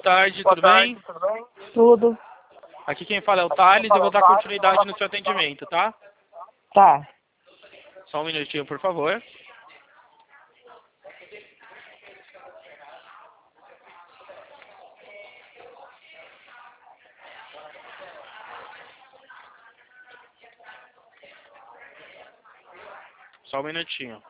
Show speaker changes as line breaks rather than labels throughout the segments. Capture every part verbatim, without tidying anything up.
tarde, tudo bem?
Tudo.
Aqui quem fala é o Thales, eu vou dar continuidade no seu atendimento, tá?
Tá.
Só um minutinho, por favor. Só um minutinho.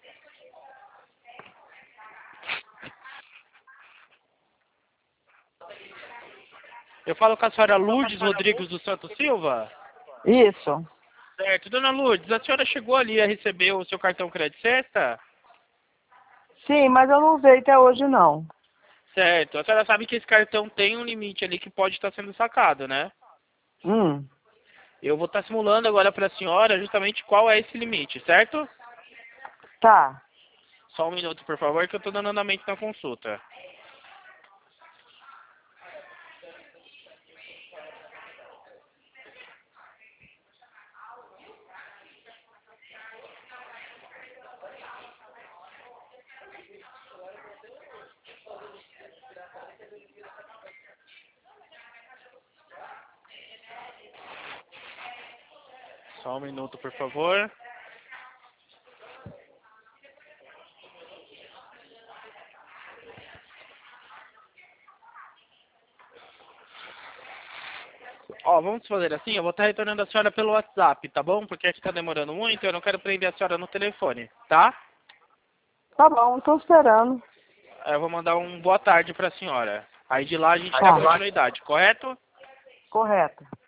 Eu falo com a senhora Lourdes Rodrigues dos Santos Silva?
Isso.
Certo. Dona Lourdes, a senhora chegou ali a receber o seu cartão crédito sexta?
Sim, mas eu não usei até hoje, não.
Certo. A senhora sabe que esse cartão tem um limite ali que pode estar sendo sacado, né?
Hum.
Eu vou estar simulando agora para a senhora justamente qual é esse limite, certo?
Tá.
Só um minuto, por favor, que eu estou dando andamento na consulta. Só um minuto, por favor. Ó, vamos fazer assim, eu vou estar retornando a senhora pelo WhatsApp, tá bom? Porque aqui tá demorando muito, eu não quero prender a senhora no telefone, tá?
Tá bom, tô esperando.
Eu vou mandar um boa tarde pra senhora. Aí de lá a gente
Tá.
dá continuidade, correto?
Correto.